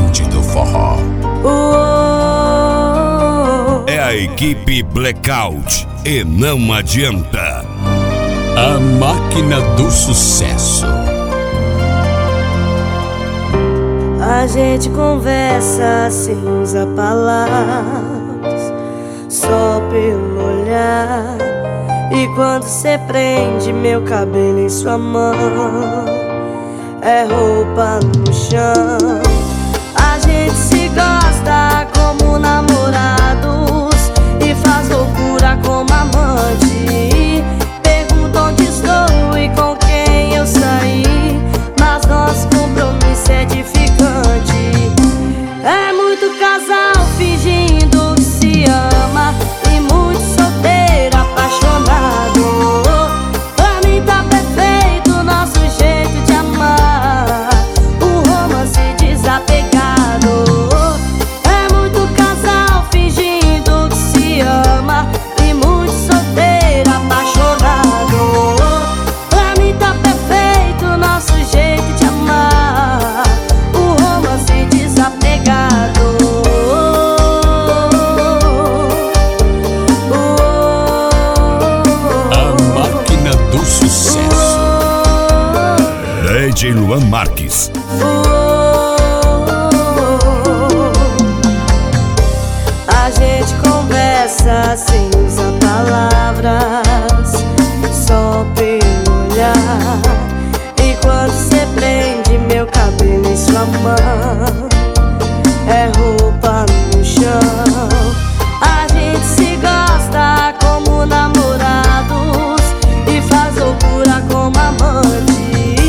gigante do forró. É a equipe Blackout e não adianta. A máquina do sucesso. A gente conversa sem usar palavras, só pelo olhar. E quando cê prende meu cabelo em sua mão, é roupa no chão. A gente se gosta como namorados e faz loucura como amante. Pergunta onde estou e com quem eu saí, mas nosso compromisso é edificante. É muito casal fingindo que se ama e muito solteiro apaixonado. Pra mim tá perfeito o nosso jeito de amar, um romance desapegado. É muito casal fingindo que se ama e muito solteiro apaixonado. Pra mim tá perfeito o nosso jeito de amar, um romance desapegado. DJ Luan Marques. A gente conversa sem usar palavras, só pelo olhar. E quando cê prende meu cabelo em sua mão, é roupa no chão. A gente se gosta como namorados e faz loucura como amante.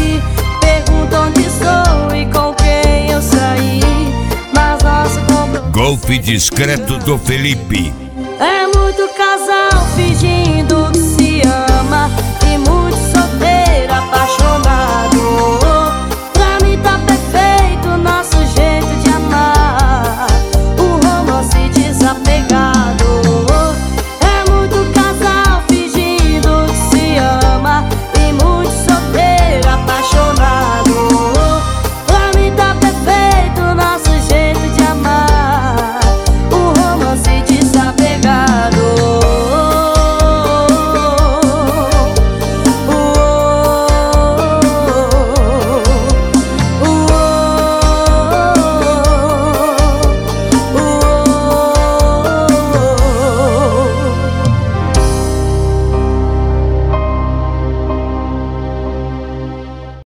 Golpe discreto do Felipe. É muito casal fingindo que se ama